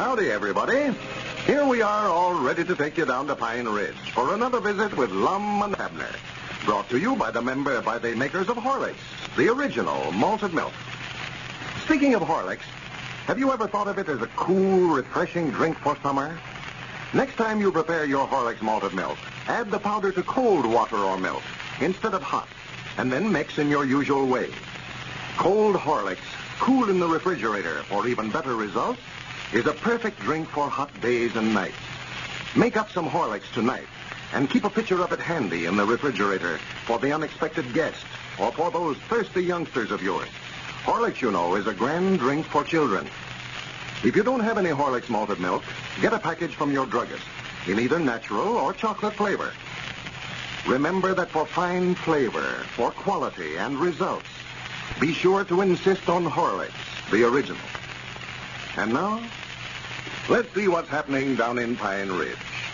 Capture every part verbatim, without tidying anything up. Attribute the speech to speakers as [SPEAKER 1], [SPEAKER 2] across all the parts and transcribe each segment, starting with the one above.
[SPEAKER 1] Howdy, everybody. Here we are, all ready to take you down to Pine Ridge for another visit with Lum and Abner. Brought to you by the member by the makers of Horlicks, the original malted milk. Speaking of Horlicks, have you ever thought of it as a cool, refreshing drink for summer? Next time you prepare your Horlicks malted milk, add the powder to cold water or milk instead of hot, and then mix in your usual way. Cold Horlicks, cool in the refrigerator for even better results, is a perfect drink for hot days and nights. Make up some Horlicks tonight and keep a pitcher of it handy in the refrigerator for the unexpected guest or for those thirsty youngsters of yours. Horlicks, you know, is a grand drink for children. If you don't have any Horlicks malted milk, get a package from your druggist in either natural or chocolate flavor. Remember that for fine flavor, for quality and results, be sure to insist on Horlicks, the original. And now, let's see what's happening down in Pine Ridge.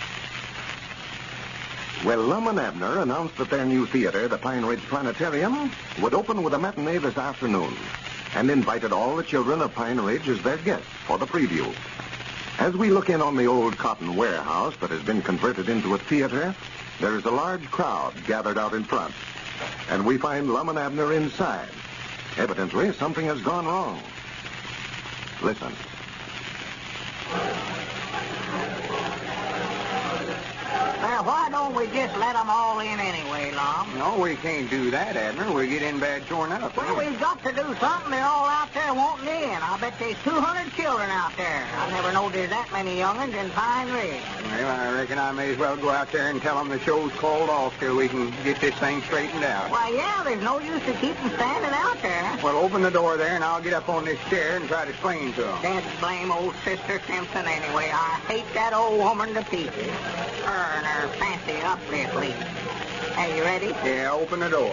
[SPEAKER 1] Well, Lum and Abner announced that their new theater, the Pine Ridge Planetarium, would open with a matinee this afternoon and invited all the children of Pine Ridge as their guests for the preview. As we look in on the old cotton warehouse that has been converted into a theater, there is a large crowd gathered out in front, and we find Lum and Abner inside. Evidently, something has gone wrong. Listen.
[SPEAKER 2] Well, why don't we just let them all in anyway, Lum?
[SPEAKER 3] No, we can't do that, Abner. We're getting bad torn up.
[SPEAKER 2] Well, we've got to do something. They're all out there wanting in. I bet there's two hundred children out there. I never knowed there's that many young'uns in Pine Ridge.
[SPEAKER 3] Well, I reckon I may as well go out there and tell them the show's called off till we can get this thing straightened out.
[SPEAKER 2] Why, yeah, there's no use to keep them standing out there.
[SPEAKER 3] Well, open the door there, and I'll get up on this chair and try to explain to them.
[SPEAKER 2] That blame old Sister Simpson anyway. I hate that old woman to pieces. Her and her fancy uplift lead. Are you ready?
[SPEAKER 3] Yeah, open the door.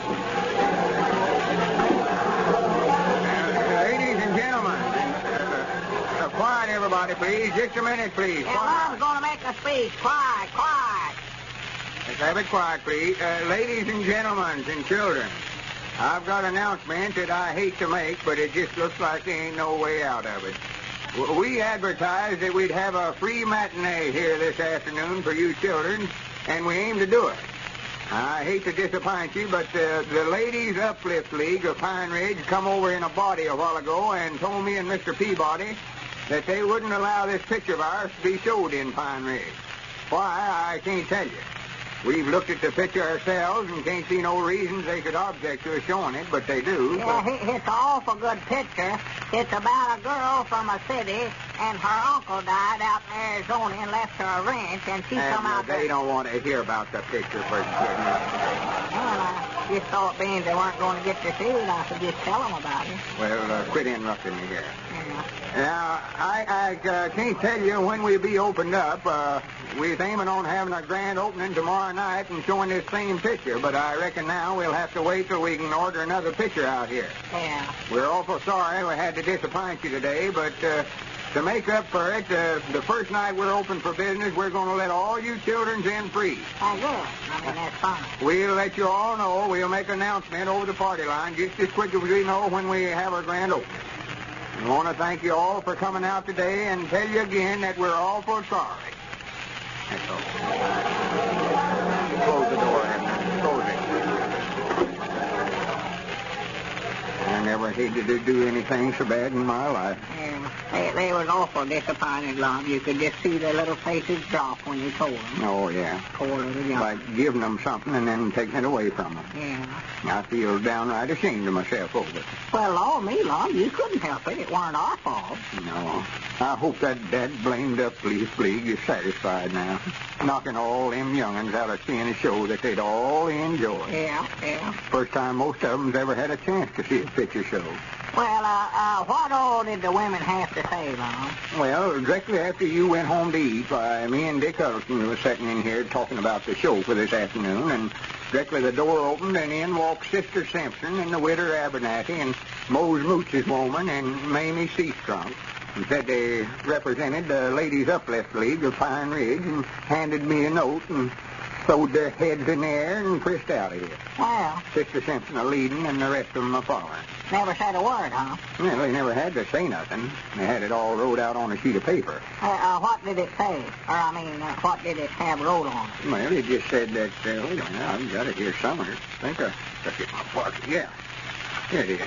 [SPEAKER 3] Uh, ladies and gentlemen, uh, uh, quiet everybody, please. Just a minute, please.
[SPEAKER 2] Yeah, Mom's going to make a speech. Quiet, quiet.
[SPEAKER 3] Let's have it quiet, please. Uh, ladies and gentlemen and children, I've got an announcement that I hate to make, but it just looks like there ain't no way out of it. We advertised that we'd have a free matinee here this afternoon for you children, and we aim to do it. I hate to disappoint you, but uh, the Ladies Uplift League of Pine Ridge come over in a body a while ago and told me and Mister Peabody that they wouldn't allow this picture of ours to be showed in Pine Ridge. Why, I can't tell you. We've looked at the picture ourselves and can't see no reasons they could object to us showing it, but they do.
[SPEAKER 2] Yeah, so. It's an awful good picture. It's about a girl from a city, and her uncle died out in Arizona and left her a ranch, and she
[SPEAKER 3] and,
[SPEAKER 2] come out
[SPEAKER 3] uh, They
[SPEAKER 2] there.
[SPEAKER 3] don't want to hear about the picture first.
[SPEAKER 2] Well, I just thought being they weren't going to get to see it, I could just tell them about it.
[SPEAKER 3] Well, uh, quit interrupting me here.
[SPEAKER 2] Yeah.
[SPEAKER 3] Now, I, I uh, can't tell you when we'll be opened up. Uh, we're aiming on having a grand opening tomorrow night and showing this same picture, but I reckon now we'll have to wait till we can order another picture out here.
[SPEAKER 2] Yeah.
[SPEAKER 3] We're awful sorry we had to disappoint you today, but uh, to make up for it, uh, the first night we're open for business, we're going to let all you children in free.
[SPEAKER 2] Oh, good. I mean, that's fine.
[SPEAKER 3] We'll let you all know. We'll make an announcement over the party line just as quick as we know when we have our grand opening. I want to thank you all for coming out today and tell you again that we're awful sorry. That's all. Close the door, Abner. Close it. I never hated to do anything so bad in my life.
[SPEAKER 2] Yeah. They, they was awful disappointed, Lum. You could just see their little faces drop when you told them.
[SPEAKER 3] Oh, yeah.
[SPEAKER 2] Poor little young.
[SPEAKER 3] Like giving them something and then taking it away from them.
[SPEAKER 2] Yeah.
[SPEAKER 3] I feel downright ashamed of myself over it.
[SPEAKER 2] Well, Lord, me, Lum, you couldn't help it. It weren't our fault.
[SPEAKER 3] No. I hope that that blamed up Leaf League is satisfied now. Knocking all them young'uns out of seeing a show that they'd all enjoy.
[SPEAKER 2] Yeah, yeah.
[SPEAKER 3] First time most of them's ever had a chance to see a picture show.
[SPEAKER 2] Well, uh, uh, what all did the women have to say, Lum?
[SPEAKER 3] Well, directly after you went home to eat, why, me and Dick Huddleston was sitting in here talking about the show for this afternoon, and directly the door opened, and in walked Sister Simpson and the widow Abernathy and Mose Mooch's woman and Mamie Seastrunk, and said they represented the Ladies Uplift League of Pine Ridge and handed me a note and throwed their heads in the air and pressed out of here.
[SPEAKER 2] Well,
[SPEAKER 3] Sister Simpson a leading and the rest of them a following.
[SPEAKER 2] never said a word, huh?
[SPEAKER 3] Well, they never had to say nothing. They had it all wrote out on a sheet of paper.
[SPEAKER 2] Uh, uh, what did it say? Or, I mean, uh, what did it have wrote on it?
[SPEAKER 3] Well, it just said that, uh, wait a minute, I've got it here somewhere. I think I stuck it in my pocket. Yeah, here it is.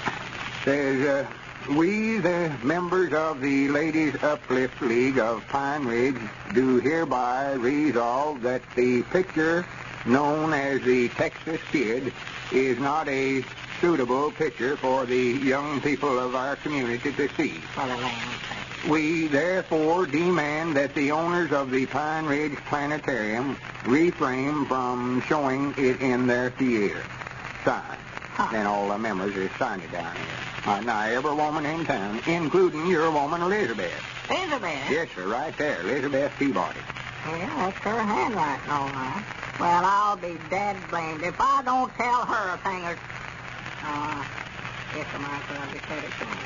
[SPEAKER 3] Says, uh, we, the members of the Ladies Uplift League of Pine Ridge, do hereby resolve that the picture known as the Texas Kid is not a suitable picture for the young people of our community to see.
[SPEAKER 2] For the land's sake.
[SPEAKER 3] We therefore demand that the owners of the Pine Ridge Planetarium refrain from showing it in their theater. Signed.
[SPEAKER 2] Huh.
[SPEAKER 3] And all the members have signed it down here. Uh, now, every woman in town, including your woman, Elizabeth.
[SPEAKER 2] Elizabeth?
[SPEAKER 3] Yes, sir, right there, Elizabeth Peabody.
[SPEAKER 2] Yeah, that's her handwriting, all right. Well, I'll be dead blamed if I don't tell her a thing or... Uh, yes, I might as well just said it to me.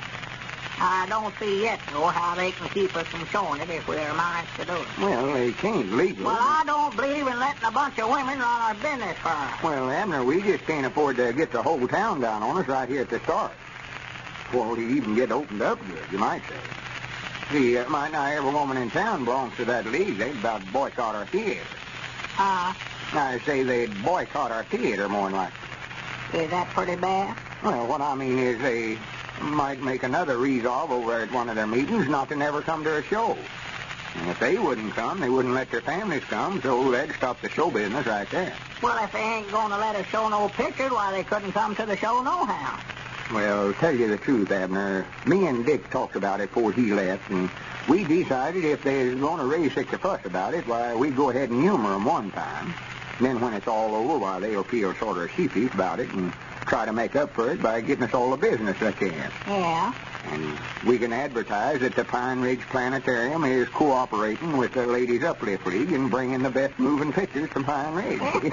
[SPEAKER 2] I don't see yet, though, how they can keep us from showing it if we're minds to do it.
[SPEAKER 3] Well, they can't legally.
[SPEAKER 2] Well, I don't believe in letting a bunch of women run our business for us.
[SPEAKER 3] Well, Abner, we just can't afford to get the whole town down on us right here at the start. Before we even get opened up good, you might say. See, uh, might not every woman in town belongs to that league. They'd about boycott our theater.
[SPEAKER 2] Uh,
[SPEAKER 3] I say they'd boycott our theater more than likely.
[SPEAKER 2] is that pretty bad?
[SPEAKER 3] Well, what I mean is they might make another resolve over at one of their meetings not to never come to a show. And if they wouldn't come, they wouldn't let their families come, so they'd stop the show business right there.
[SPEAKER 2] Well, if they ain't going to let us show no pictures, why, they couldn't come to the show nohow.
[SPEAKER 3] Well, tell you the truth, Abner, me and Dick talked about it before he left, and we decided if they're going to raise such a fuss about it, why, we'd go ahead and humor them one time. And then when it's all over, why, they'll feel sort of sheepish about it and try to make up for it by getting us all the business they can.
[SPEAKER 2] Yeah?
[SPEAKER 3] And we can advertise that the Pine Ridge Planetarium is cooperating with the Ladies Uplift League in bringing the best moving pictures to Pine Ridge.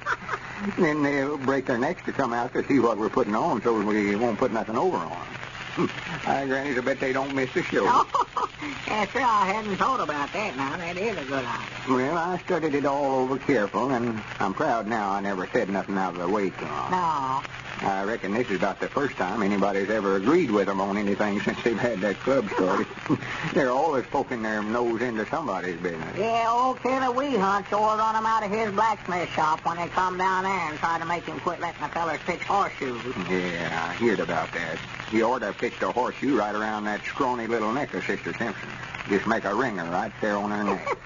[SPEAKER 3] Then they'll break their necks to come out to see what we're putting on so we won't put nothing over on. I granny, I bet they don't miss the show.
[SPEAKER 2] Oh, yes, sir, I hadn't thought about that now. That is a good idea.
[SPEAKER 3] Well, I studied it all over careful, and I'm proud now I never said nothing out of the way to them.
[SPEAKER 2] No.
[SPEAKER 3] I reckon this is about the first time anybody's ever agreed with them on anything since they've had that club started. They're always poking their nose into somebody's business.
[SPEAKER 2] Yeah, old Killer Weehunt sure run him out of his blacksmith shop when they come down there and try to make him quit letting the fellers pitch horseshoes.
[SPEAKER 3] Yeah, I heard about that. He ought to have pitched a horseshoe right around that scrawny little neck of Sister Simpson. Just make a ringer right there on her neck.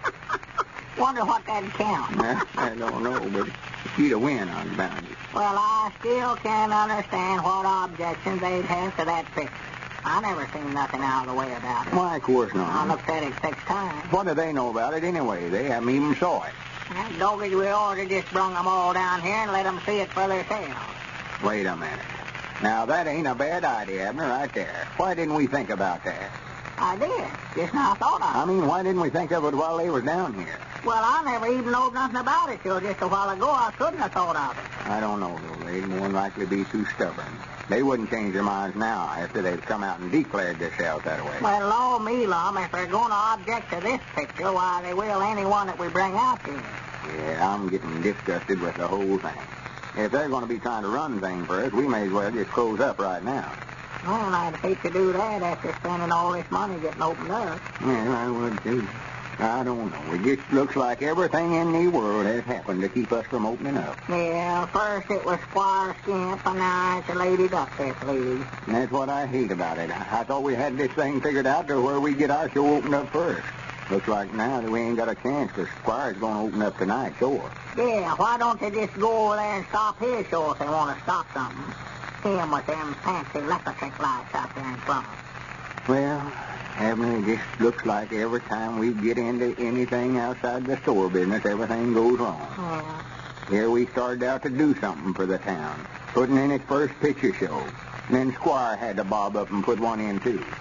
[SPEAKER 2] Wonder what that'd count.
[SPEAKER 3] I don't know, but if she'd have win, I'd bound it.
[SPEAKER 2] Well, I still can't understand what objections they'd have to that picture. I never seen nothing out of the way about it.
[SPEAKER 3] Why, of course
[SPEAKER 2] I
[SPEAKER 3] not.
[SPEAKER 2] looked at it six times.
[SPEAKER 3] What do they know about it anyway? They haven't even saw it.
[SPEAKER 2] That dogged we ought to just brung them all down here and let them see it for themselves.
[SPEAKER 3] Wait a minute. Now, that ain't a bad idea, Abner, right there. Why didn't we think about that?
[SPEAKER 2] I did. Just now thought of it.
[SPEAKER 3] I mean, why didn't we think of it while they was down here?
[SPEAKER 2] Well, I never even knowed nothing about it till just a while ago. I couldn't have thought of it.
[SPEAKER 3] I don't know, though. They'd more than likely be too stubborn. They wouldn't change their minds now after they've come out and declared themselves that way.
[SPEAKER 2] Well, law me, Lum, if they're going to object to this picture, why, they will any one that we bring out here.
[SPEAKER 3] Yeah, I'm getting disgusted with the whole thing. If they're going to be trying to run things for us, we may as well just close up right now.
[SPEAKER 2] Well, I'd hate to do that after spending all this money getting opened up.
[SPEAKER 3] Yeah, I would, too. I don't know. It just looks like everything in the world has happened to keep us from opening up.
[SPEAKER 2] Yeah, first it was Squire Skimp, and now it's a Ladies Uplift League.
[SPEAKER 3] And that's what I hate about it. I, I thought we had this thing figured out to where we get our show opened up first. Looks like now that we ain't got a chance because Squire's going to open up tonight, sure.
[SPEAKER 2] Yeah, why don't they just go over there and stop his show if they want to stop something? Him with them fancy electric lights out there in front.
[SPEAKER 3] Well, Abner, it just looks like every time we get into anything outside the store business, everything goes wrong.
[SPEAKER 2] Yeah.
[SPEAKER 3] Here we started out to do something for the town, putting in its first picture show. And then Squire had to bob up and put one in, too.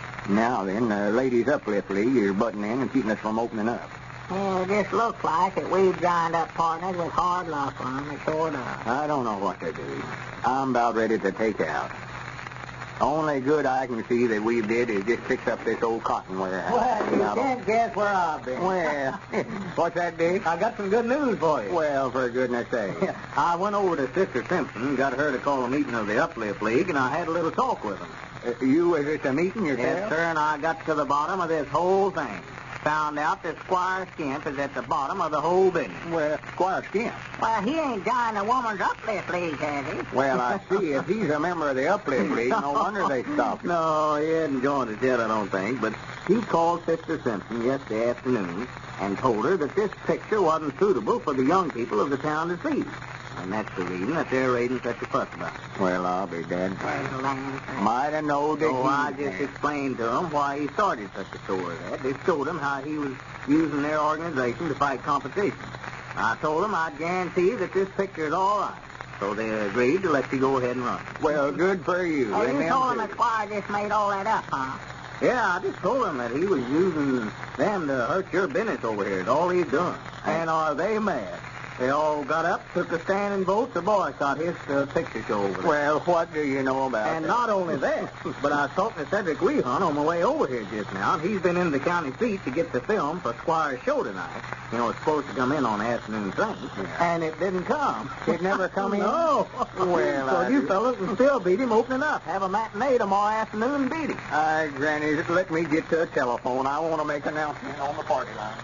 [SPEAKER 3] Now then, the Ladies Uplift League is butting in and keeping us from opening up.
[SPEAKER 2] Yeah, it just looks like that we've joined up partners with hard luck on them. It sure does.
[SPEAKER 3] I don't know what to do. I'm about ready to take out. Only good I can see that we did is just fix up this old cotton warehouse.
[SPEAKER 2] Well, you
[SPEAKER 3] Now,
[SPEAKER 2] can't guess where I've been.
[SPEAKER 3] Well, what's that, Dick?
[SPEAKER 2] I got some good news for you.
[SPEAKER 3] Well, for goodness sake.
[SPEAKER 2] I went over to Sister Simpson, got her to call a meeting of the Uplift League, and I had a little talk with them.
[SPEAKER 3] Uh, you was at the meeting yourself?
[SPEAKER 2] Yes, sir, and I got to the bottom of this whole thing. Found out that Squire Skimp is at the bottom of the whole business.
[SPEAKER 3] Well, Squire Skimp.
[SPEAKER 2] Well, he ain't joined the Woman's Uplift League, has he?
[SPEAKER 3] Well, I see. If he's a member of the Uplift League, no wonder they stopped him.
[SPEAKER 2] No, he hadn't joined it yet, I don't think. But he called Sister Simpson yesterday afternoon and told her that this picture wasn't suitable for the young people of the town to see. And that's the reason that they're raising such a fuss about it.
[SPEAKER 3] Well, I'll be dead.
[SPEAKER 2] Well, land,
[SPEAKER 3] Might have known that
[SPEAKER 2] So
[SPEAKER 3] he
[SPEAKER 2] I
[SPEAKER 3] was
[SPEAKER 2] just
[SPEAKER 3] there.
[SPEAKER 2] explained to him why he started such a story that. They showed him how he was using their organization to fight competition. I told him I'd guarantee that this picture is all right. So they agreed to let you go ahead and run it.
[SPEAKER 3] Well, good for you.
[SPEAKER 2] Oh,
[SPEAKER 3] And
[SPEAKER 2] you
[SPEAKER 3] them
[SPEAKER 2] told him
[SPEAKER 3] too.
[SPEAKER 2] that Squire just made all that up, huh?
[SPEAKER 4] Yeah, I just told him that he was using them to hurt your business over here. That's all he's doing. And are they mad? They all got up, took a standing vote to boycott his uh, picture show over there.
[SPEAKER 3] Well, what do you know about
[SPEAKER 4] And
[SPEAKER 3] that?
[SPEAKER 4] not only that, but I was talking to Cedric Wehunt on my way over here just now, and he's been in the county seat to get the film for Squire's show tonight. You know, it's supposed to come in on the afternoon thing, and it didn't come.
[SPEAKER 3] It never come in?
[SPEAKER 4] No.
[SPEAKER 3] Well,
[SPEAKER 4] so
[SPEAKER 3] I
[SPEAKER 4] you
[SPEAKER 3] do-
[SPEAKER 4] fellas can still beat him opening up. Have a matinee tomorrow afternoon and beat him.
[SPEAKER 3] Uh, Granny, just let me get to a telephone. I want to make an announcement on the party line.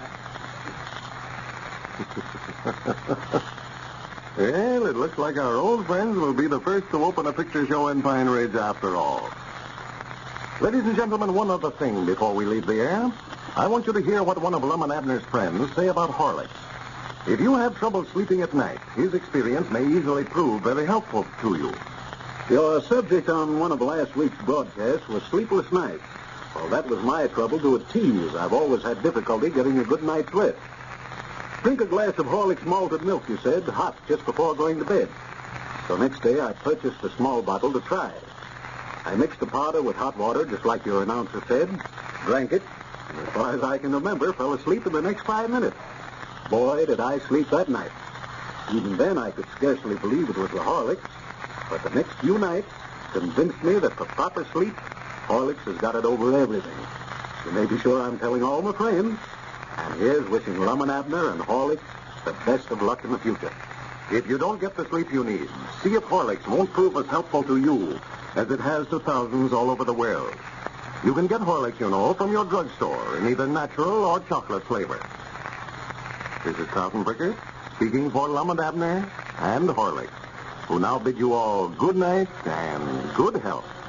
[SPEAKER 1] Well, it looks like our old friends will be the first to open a picture show in Pine Ridge after all. Ladies and gentlemen, one other thing before we leave the air. I want you to hear what one of Lum and Abner's friends say about Horlicks. If you have trouble sleeping at night, his experience may easily prove very helpful to you.
[SPEAKER 5] Your subject on one of last week's broadcasts was sleepless nights. Well, that was my trouble to a T, as I've always had difficulty getting a good night's rest. Drink a glass of Horlicks malted milk, you said, hot, just before going to bed. So next day I purchased a small bottle to try. I mixed the powder with hot water, just like your announcer said, drank it, and as far as I can remember, fell asleep in the next five minutes. Boy, did I sleep that night. Even then, I could scarcely believe it was the Horlicks, but the next few nights convinced me that for proper sleep, Horlicks has got it over everything. You may be sure I'm telling all my friends. And here's wishing Lum and Abner and Horlicks the best of luck in the future.
[SPEAKER 1] If you don't get the sleep you need, see if Horlicks won't prove as helpful to you as it has to thousands all over the world. You can get Horlicks, you know, from your drugstore in either natural or chocolate flavor. This is Carlton Bricker speaking for Lum and Abner and Horlicks, who now bid you all good night and good health.